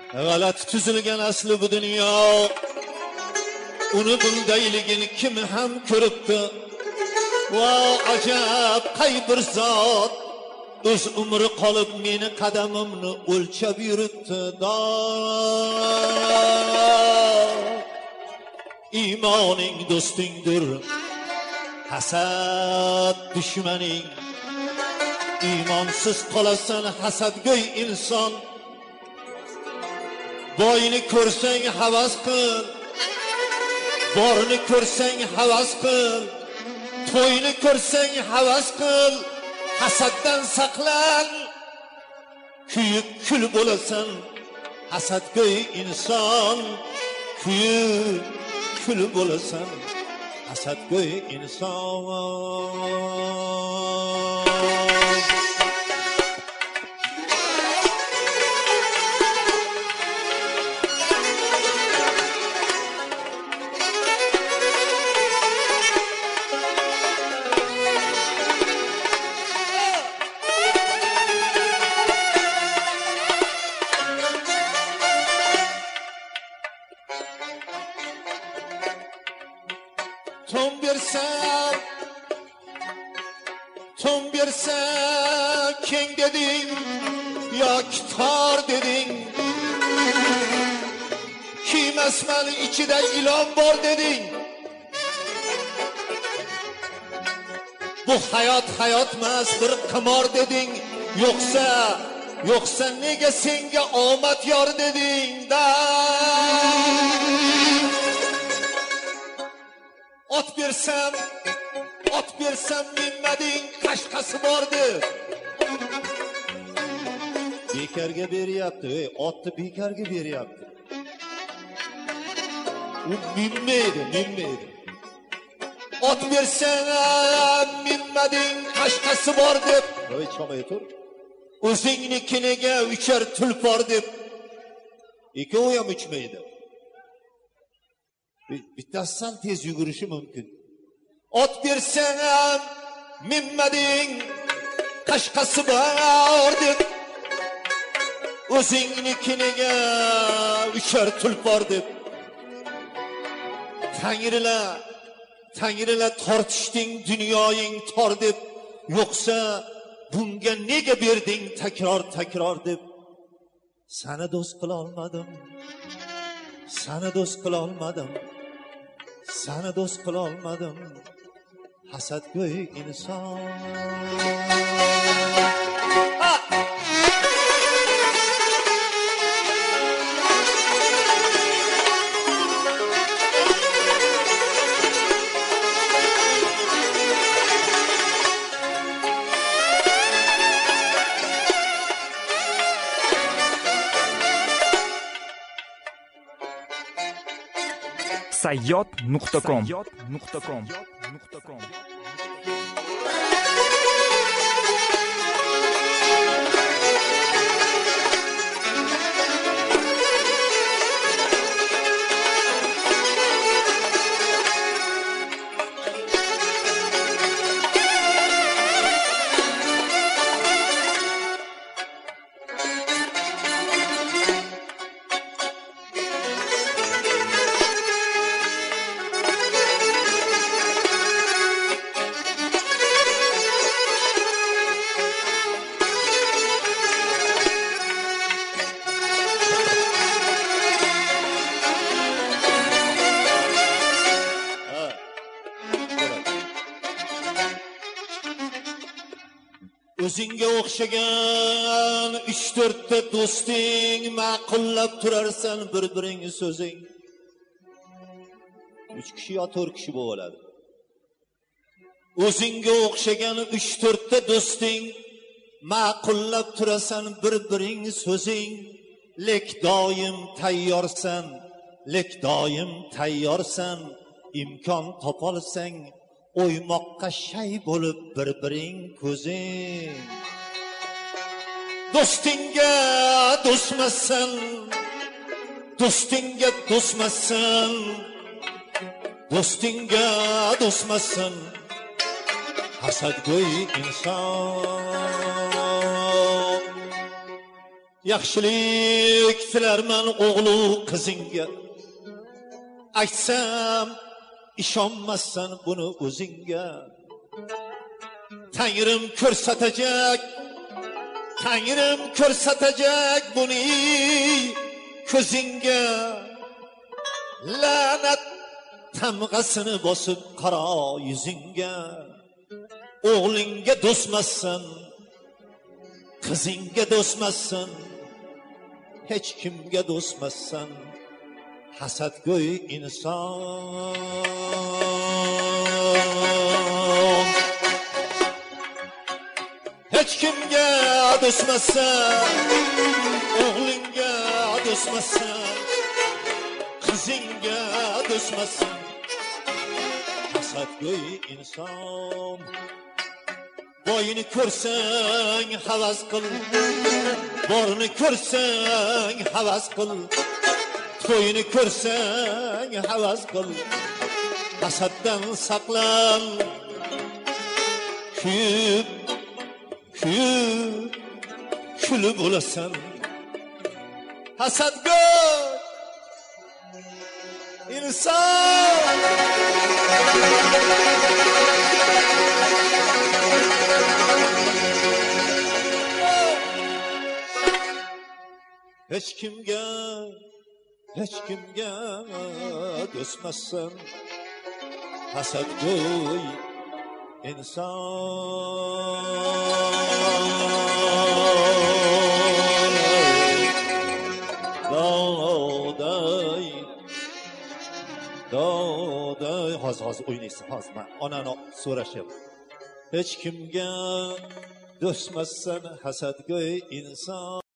G'alat tuzilgan asli bu dunyo, uni bundayligini kim ham ko'ribdi? Va ajab qay bir zot o'z umri qolib meni qadamimni o'lchab yuribdi. Imoning do'stingdir, hasad dushmaning. Imonsiz qolasan hasadgo'y inson. Boyni ko'rsang havas qil, borni ko'rsang havas qil, to'yni ko'rsang havas qil. Hasaddan saqlan, kuyib kul bo'lasan hasadgo'y inson. Kuyib kul bo'lasan hasadgo'y inson. Ton bersa keng deding, yoki tor deding. Kiymasman ichida ilon bor deding. Bu hayot hayotmas, bir qimor deding. Yo'qsa nega senga omad yor deding? Ot bersam minmading, qashqasi bordi. Bekarga beryapti, otni bekarga beryapti. U minmaydi. Ot bersam minmading, qashqasi bor deb. Voy chomay tur. O'zingnikiniga uchar tulpor deb. Ikkovi ham uchmaydi. Bittasidan tez yugurishi mumkin. Ot bersang ham minmading, qashqasi bor deb. O'zingnikiniga uchar tulpor deb. Tangrilar tortishding dunyoying tor deb. Yo'qsa bunga nega berding takror deb. Seni do'st qila olmadim. Seni do'st qila olmadim. Hasadgo'y inson. sayyod.com O'zingga o'xshagan 3-4 ta do'sting ma'qullab turarsan bir-biring so'zing. 3 kishi yo 4 kishi bo'ladi. O'zingga o'xshagan 3-4 ta do'sting ma'qullab turasan bir-biring so'zing. Lek doim tayyorsan, imkon topolsang o'ymoqqa shay bo'lib bir-biring ko'zing. Do'stingga do'stmassan, hasadgo'y inson. yaxshilik tilarman o'g'lu qizingga. Aytsam ishonmassan buni o'zingga. Tangrim ko'rsatacak buni ko'zingga. La'nat tamg'asini bosib qaro yuzingga. O'g'lingga do'stmassan, qizingga do'stmassan, hech kimga do'stmassan, hasadgo'y inson. Hech kimga do'stmassan, o'g'lingga do'stmassan, qizingga do'stmassan, hasadgo'y inson. Boyini ko'rsang havas qil, borini ko'rsang havas qil, to'yini ko'rsang havas qil, hasaddan saqlan. Kulib bo'lasan, hasadgo'y inson. Hech kimga do'stmassan, hasadgo'y inson. Doday hozir o'ynaysiz, hozir men onani so'rashyapman. Hech kimga do'stmassan, hasadgo'y inson.